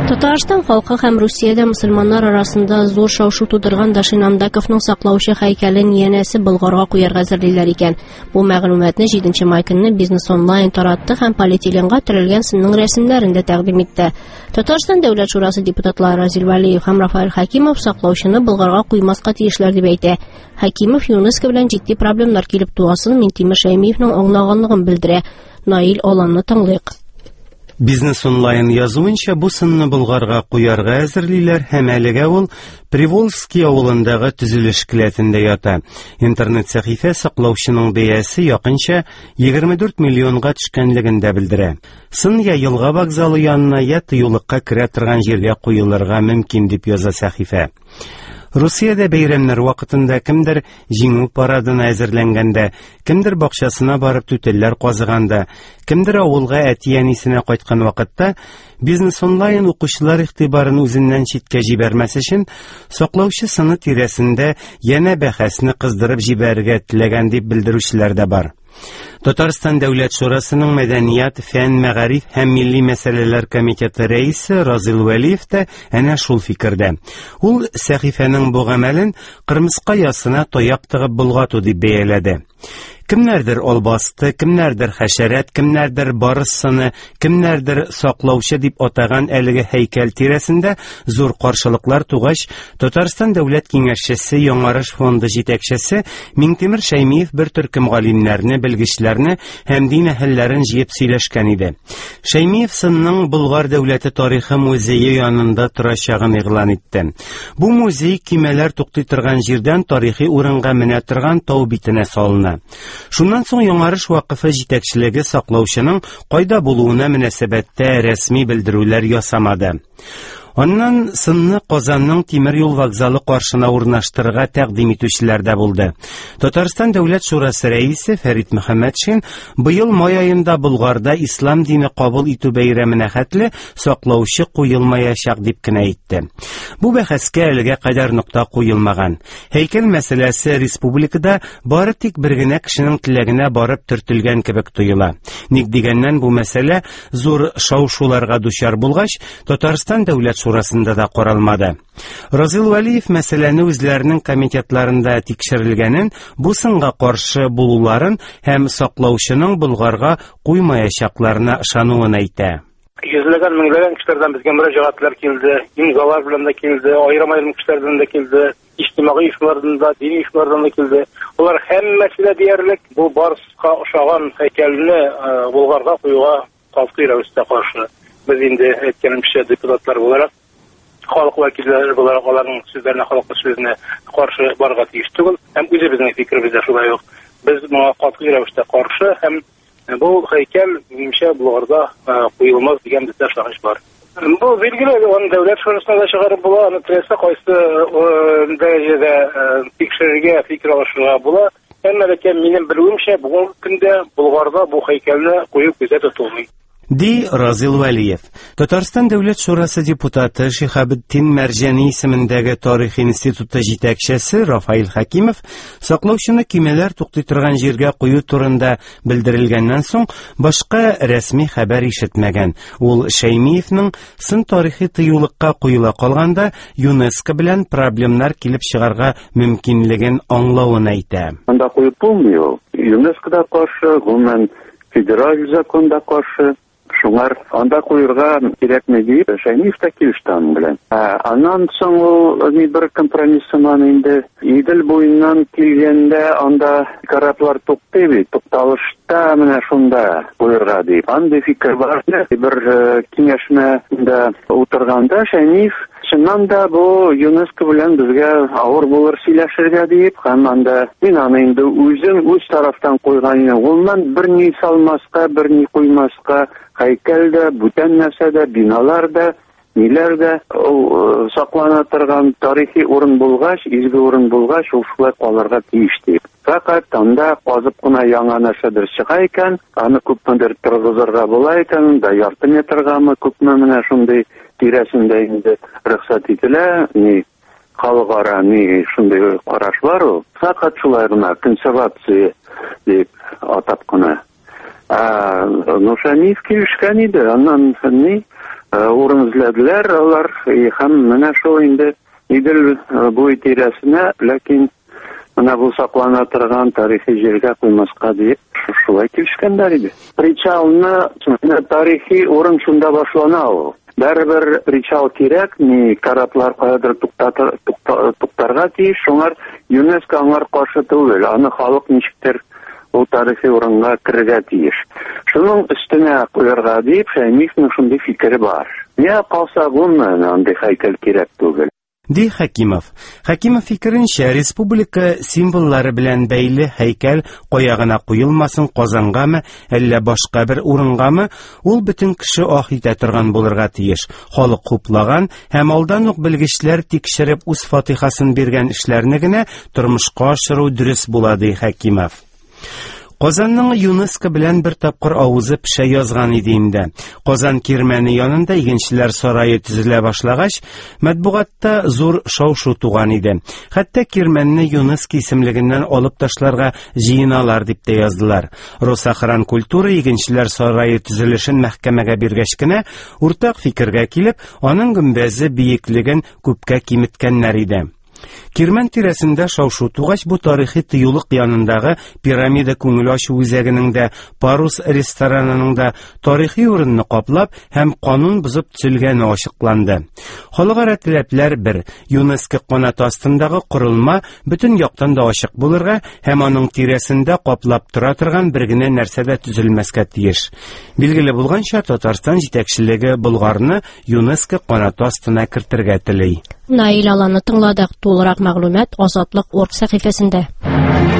Татарстан халкы һәм Русиядә мөселманнар арасында зур шау-шу тудырган Дашин Амдаковның саклаучы һәйкәлен янәсе Болгарга куярга әзерлиләр икән. Бу мәгълүматны 7 май көнне Бизнес онлайн таратты һәм полиэтиленга төрелгән сынның рәсемнәрен дә тәкъдим итте. Татарстан Дәүләт шурасы депутатлары Разил Вәлиев һәм Рафаэль Хәкимов саклаучыны Болгарга куймаска тиешләр дип әйтә. Хәкимов ЮНЕСКО белән җитди проблемнар килеп тугасын Минтимер Шәймиевнең аңлаганлыгын белдерә. Наил Аланны тыңлыйк. Бизнес онлайн язуынча бу сынны Болгарга куярга әзерлиләр һәм әлегә ул Приволжский авылындагы төзелеш келәтендә ята. Интернет-сәхифә саклаучының бәясе якынча 24 миллионга төшкәнлеген дә белдерә. Сын я елга вокзалы янына, я тыюлыкка керә торган җиргә куелырга мөмкин дип яза сәхифә. Русиядә бәйрәмнәр вакытында кемдер җиңү парадына әзерләнгәндә, кемдер бакчасына барып түтәлләр казыганда, кемдер авылга әти-әнисенә кайткан вакытта Бизнес онлайн укучылар игътибарын үзеннән читкә җибәрмәс өчен саклаучы сыны тирәсендә янә бәхәсне кыздырып җибәрергә теләгән дип белдерүчеләр дә бар. Татарстан Дәүләт шурасының мәдәният, фән, мәгариф һәм милли мәсьәләләр комитеты рәисе Разил Вәлиев тә әнә шул фикердә. Ул сәхифәнең бу гамәлен кырмыска ясына таяк тыгып болгату дип бәяләде. Кемнәрдер албасты, кемнәрдер хәшәрәт, кемнәрдер барысыны, кемнәрдер саклаучы дип атаган әлеге һәйкәл тирәсендә зур каршылыклар тугач, Татарстан Дәүләт киңәшчесе, Яңарыш фонды җитәкчесе Минтимер Шәймиев бер төркем галимнәрне, белгечләрне һәм дин әһелләрен җыеп сөйләшкән иде. Шәймиев сынның Болгар дәүләте тарихы музее янында торачагын игълан итте. Бу музей кимәләр туктый торган җирдән тарихи урынга менә торган тау битенә салына. Шуннан соң Яңарыш вакыфы җитәкчелеге саклаучының кайда булуына мөнәсәбәттә рәсми белдерүләр ясамады. Аннан сынны Казанның тимер юл вокзалы каршына урнаштырырга тәкъдим итүчеләр дә булды. Татарстан Дәүләт шурасы рәисе Фәрит Мөхәммәтшин быел май айында Болгарда ислам дине кабул итү бәйрәменә хәтле саклаучы куелмаячак дип кенә әйтте. Бу бәхәскә әлегә кадәр нокта куелмаган. Һәйкәл мәсьәләсе республикада бары тик бер генә кешенең теләгенә барып төртелгән кебек тоела. Ник дигәннән бу мәсьәлә зур шау-шуларга дучар булгач, Татарстан Дәүләт шурасында да каралмады. Разил Вәлиев мәсьәләне үзләренең комитетларында тикшерелгәнен, бу сынга каршы булуларын һәм саклаучының Болгарга куймаячакларына ышануын әйтә. Йөзләгән, меңләгән кешеләрдән безгә мөрәҗәгатьләр килде, имзалар белән дә килде, аерым кешеләрдән дә килде, иҗтимагый оешмалардан да, дини оешмалардан да килде. Улар һәммәсе дә диярлек бу барыска ошаган һәйкәлне Болгарга куюга катгый рәвештә каршы. Без инде әйткәнемчә депутатлар буларак, халык вәкилләре буларак аларның сүзләренә, халык сүзенә каршы барырга тиеш түгел. Һәм үзебезнең фикеребез дә шулай ук. Без моңа катгый рәвештә каршы һәм бу һәйкәл минемчә Болгарда куелмас дигән бездә шаһиш бар. Бу билгеле, аны Дәүләт шурасына да чыгарып була, аны теләсә кайсы дәрәҗәдә тикшерергә, фикер алышырга була. Әмма ләкин минем белүемчә, бүгенге көндә Болгарда бу һәйкәлне кую күздә тотылмый. Ди Разил Вәлиев. Татарстан Дәүләт шурасы депутаты Шихабетдин Мәрҗани исемендәге тарих институты җитәкчесе Рафаэль Хәкимов саклаучыны кимәләр туктый торган җиргә кую турында белдерелгәннән соң башка рәсми хәбәр ишетмәгән. Ул Шәймиевнең сын тарихи тыюлыкка куела калганда ЮНЕСКО белән проблемнар килеп чыгарга мөмкинлеген аңлавын әйтә. Анда куеп булмый. ЮНЕСКОда каршы, гомумән федераль законда каршы. Шуңар анда куярга кирәкме дип Шәймиев тә килеште белән. Аннан соң ул бер компромиссыман инде Идел буеннан килгәндә анда кораблар туктый бит, тукталышта менә шунда куярга дип. Андый фикер бар. Бер киңәшмәдә утырганда Шәймиев чыннан да бу ЮНЕСКО белән безгә авыр булыр сөйләшергә дип, һәм анда мин аны инде үзем үз тарафтан куйган идем. Улман берни салмаска, берни куймаска, һәйкәлдә, бүтән нәрсәдә, биналарда, ниләрдә саклана торган тарихи урын булгач, изге урын булгач, ул шулай калырга тиеш дип. Фәкать анда казып кына яңа нәрсәдер чыга икән, аны күпмедер торгызырга була икән, да ярты метргамы күпме менә шундый тирәсендә инде рөхсәт ителә, ни халыкара ни шундый караш бар ул. Фәкать шулай гына консервация дип атап кына. Шәймиев килешкән иде, аннан ни урын эзләделәр алар, һәм менә шул инде Идел буй тирәсенә, ләкин менә бу саклана торган тарихи җиргә куймаска дип шулай килешкәннәр иде. Причалны тарихи урын шунда башлана ул. Бәрбер причал кирәк, ни кораблар каядыр туктарга тиеш, шуңар ЮНЕСКО аңар каршы түгел, аны халык ничектер ул тарихи урынга керергә тиеш. Шуның өстенә куярга дип, Шәймиевнең шундый фикере бар. Менә калса гомумән андый һәйкәл кирәк түгел. Ди Хәкимов. Хәкимов фикеренчә, республика символлары белән бәйле һәйкәл каягына куелмасын, Казангамы, әллә башка бер урынгамы, ул бөтен кеше ах итә торган булырга тиеш. Халык хуплаган һәм алдан ук белгечләр тикшереп үз фатихасын биргән эшләрне генә тормышка ашыру дөрес була, ди Хәкимов. Казанның ЮНЕСКО белән бер тапкыр авызы пешә язган иде инде. Казан кирмәне янында игенчеләр сарае төзелә башлагач, матбугатта зур шау-шу туган иде. Хәтта кирмәнне ЮНЕСКО исемлегеннән алып ташларга җыеналар дип тә яздылар. Росахран культура игенчеләр сарае төзелешен мәхкәмәгә биргәч кенә, уртак фикергә килеп, аның гөмбәзе биеклеген күпкә киметкәннәр иде. Кирмән тирәсендә шау-шу тугач, бу тарихи тыюлык янындагы пирамида күңел ачу үзәгенең дә, Парус ресторанының да тарихи урынны каплап һәм канун бузып төзелгәне ачыкланды. Халыкара таләпләр бер: ЮНЕСКО канаты астындагы корылма бөтен яктан да ачык булырга һәм аның тирәсендә каплап тора торган бер генә нәрсә дә төзелмәскә тиеш. Билгеле булганча, Татарстан җитәкчелеге Болгарны ЮНЕСКО канаты астына кертергә тели. Наил Аланы тыңладык. Тулырак мәгълүмат Азатлык.org сәхифәсендә.